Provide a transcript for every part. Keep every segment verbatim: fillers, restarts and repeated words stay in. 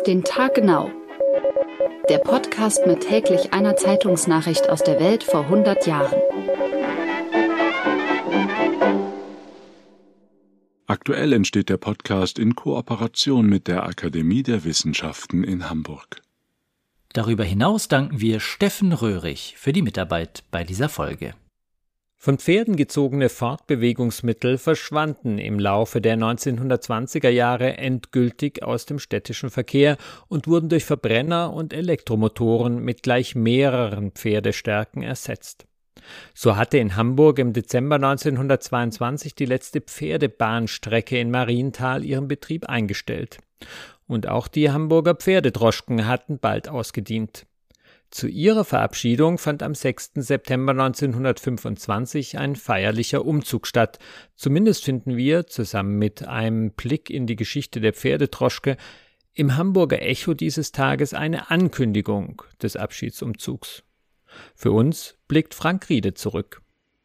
Auf den Tag genau. Der Podcast mit täglich einer Zeitungsnachricht aus der Welt vor hundert Jahren. Aktuell entsteht der Podcast in Kooperation mit der Akademie der Wissenschaften in Hamburg. Darüber hinaus danken wir Steffen Röhrig für die Mitarbeit bei dieser Folge. Von Pferden gezogene Fortbewegungsmittel verschwanden im Laufe der neunzehnhundertzwanziger Jahre endgültig aus dem städtischen Verkehr und wurden durch Verbrenner und Elektromotoren mit gleich mehreren Pferdestärken ersetzt. So hatte in Hamburg im Dezember neunzehnhundertzweiundzwanzig die letzte Pferdebahnstrecke in Marienthal ihren Betrieb eingestellt. Und auch die Hamburger Pferdedroschken hatten bald ausgedient. Zu ihrer Verabschiedung fand am sechsten September neunzehnhundertfünfundzwanzig ein feierlicher Umzug statt. Zumindest finden wir, zusammen mit einem Blick in die Geschichte der Pferdedroschke, im Hamburger Echo dieses Tages eine Ankündigung des Abschiedsumzugs. Für uns blickt Frank Riede zurück.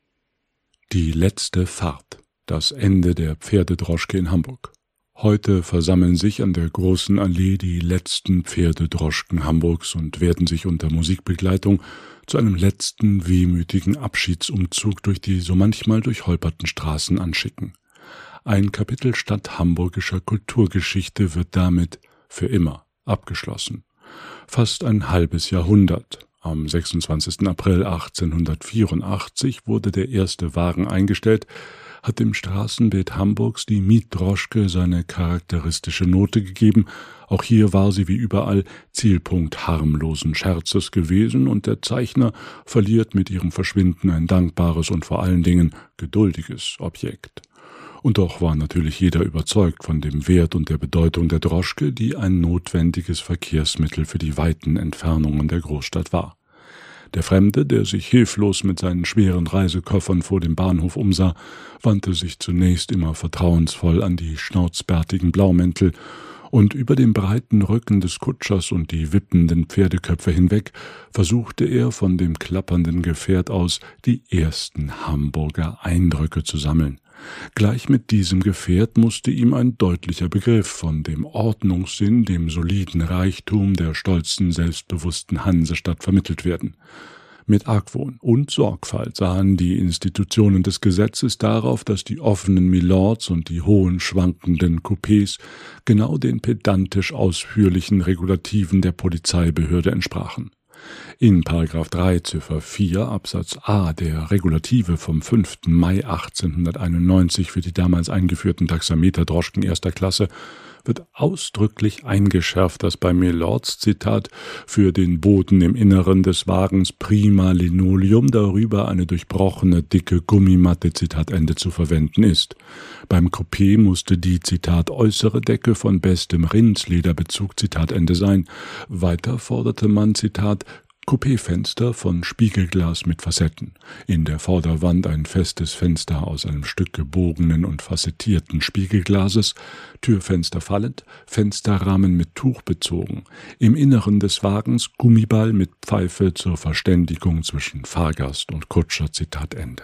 Die letzte Fahrt, das Ende der Pferdedroschke in Hamburg. Heute versammeln sich an der Großen Allee die letzten Pferdedroschken Hamburgs und werden sich unter Musikbegleitung zu einem letzten wehmütigen Abschiedsumzug durch die so manchmal durchholperten Straßen anschicken. Ein Kapitel stadthamburgischer Kulturgeschichte wird damit für immer abgeschlossen. Fast ein halbes Jahrhundert. Am sechsundzwanzigsten April achtzehnhundertvierundachtzig wurde der erste Wagen eingestellt, hat dem Straßenbild Hamburgs die Mietdroschke seine charakteristische Note gegeben. Auch hier war sie wie überall Zielpunkt harmlosen Scherzes gewesen und der Zeichner verliert mit ihrem Verschwinden ein dankbares und vor allen Dingen geduldiges Objekt. Und doch war natürlich jeder überzeugt von dem Wert und der Bedeutung der Droschke, die ein notwendiges Verkehrsmittel für die weiten Entfernungen der Großstadt war. Der Fremde, der sich hilflos mit seinen schweren Reisekoffern vor dem Bahnhof umsah, wandte sich zunächst immer vertrauensvoll an die schnauzbärtigen Blaumäntel, und über den breiten Rücken des Kutschers und die wippenden Pferdeköpfe hinweg versuchte er von dem klappernden Gefährt aus die ersten Hamburger Eindrücke zu sammeln. Gleich mit diesem Gefährt musste ihm ein deutlicher Begriff von dem Ordnungssinn, dem soliden Reichtum der stolzen, selbstbewussten Hansestadt vermittelt werden. Mit Argwohn und Sorgfalt sahen die Institutionen des Gesetzes darauf, dass die offenen Milords und die hohen, schwankenden Coupés genau den pedantisch ausführlichen Regulativen der Polizeibehörde entsprachen. In Paragraph drei Ziffer vier Absatz a der Regulative vom fünften Mai achtzehnhunderteinundneunzig für die damals eingeführten Taxameterdroschken erster Klasse wird ausdrücklich eingeschärft, dass bei Milords, Zitat, für den Boden im Inneren des Wagens prima Linoleum, darüber eine durchbrochene, dicke Gummimatte, Zitat Ende, zu verwenden ist. Beim Coupé musste die, Zitat, äußere Decke von bestem Rindslederbezug, Zitat Ende, sein. Weiter forderte man, Zitat, Coupéfenster von Spiegelglas mit Facetten. In der Vorderwand ein festes Fenster aus einem Stück gebogenen und facettierten Spiegelglases, Türfenster fallend, Fensterrahmen mit Tuch bezogen. Im Inneren des Wagens Gummiball mit Pfeife zur Verständigung zwischen Fahrgast und Kutscher, Zitat Ende.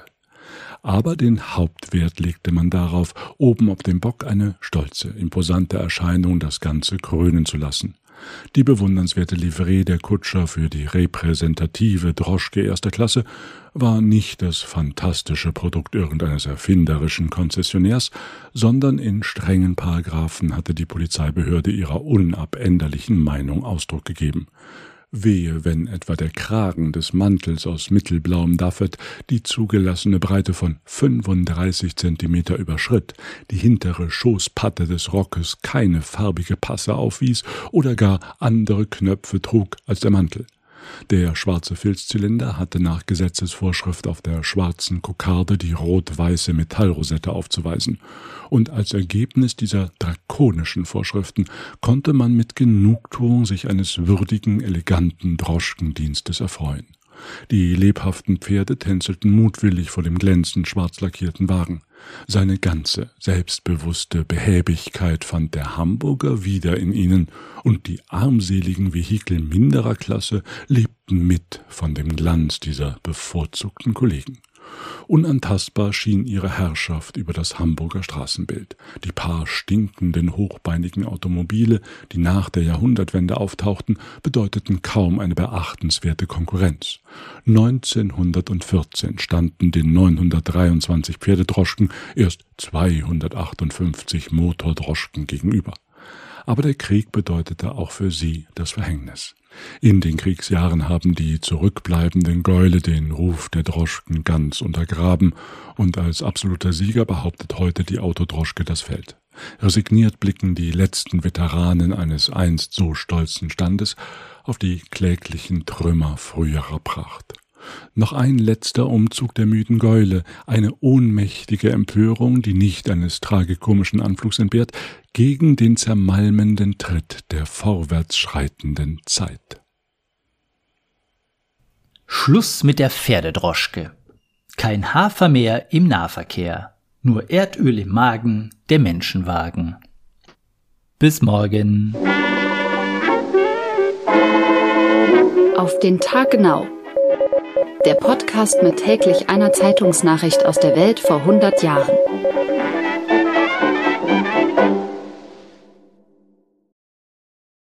Aber den Hauptwert legte man darauf, oben auf dem Bock eine stolze, imposante Erscheinung das Ganze krönen zu lassen. Die bewundernswerte Livree der Kutscher für die repräsentative Droschke erster Klasse war nicht das fantastische Produkt irgendeines erfinderischen Konzessionärs, sondern in strengen Paragraphen hatte die Polizeibehörde ihrer unabänderlichen Meinung Ausdruck gegeben. Wehe, wenn etwa der Kragen des Mantels aus mittelblauem Daffet die zugelassene Breite von fünfunddreißig Zentimeter überschritt, die hintere Schoßpatte des Rockes keine farbige Passe aufwies oder gar andere Knöpfe trug als der Mantel. Der schwarze Filzzylinder hatte nach Gesetzesvorschrift auf der schwarzen Kokarde die rot-weiße Metallrosette aufzuweisen, und als Ergebnis dieser drakonischen Vorschriften konnte man mit Genugtuung sich eines würdigen, eleganten Droschkendienstes erfreuen. Die lebhaften Pferde tänzelten mutwillig vor dem glänzend schwarz lackierten Wagen. Seine ganze selbstbewusste Behäbigkeit fand der Hamburger wieder in ihnen, und die armseligen Vehikel minderer Klasse lebten mit von dem Glanz dieser bevorzugten Kollegen. Unantastbar schien ihre Herrschaft über das Hamburger Straßenbild. Die paar stinkenden, hochbeinigen Automobile, die nach der Jahrhundertwende auftauchten, bedeuteten kaum eine beachtenswerte Konkurrenz. neunzehnhundertvierzehn standen den neunhundertdreiundzwanzig Pferdedroschken erst zweihundertachtundfünfzig Motordroschken gegenüber. Aber der Krieg bedeutete auch für sie das Verhängnis. In den Kriegsjahren haben die zurückbleibenden Gäule den Ruf der Droschken ganz untergraben, und als absoluter Sieger behauptet heute die Autodroschke das Feld. Resigniert blicken die letzten Veteranen eines einst so stolzen Standes auf die kläglichen Trümmer früherer Pracht. Noch ein letzter Umzug der müden Gäule, eine ohnmächtige Empörung, die nicht eines tragikomischen Anflugs entbehrt, gegen den zermalmenden Tritt der vorwärts schreitenden Zeit. Schluss mit der Pferdedroschke. Kein Hafer mehr im Nahverkehr, nur Erdöl im Magen der Menschenwagen. Bis morgen. Auf den Tag genau. Der Podcast mit täglich einer Zeitungsnachricht aus der Welt vor hundert Jahren.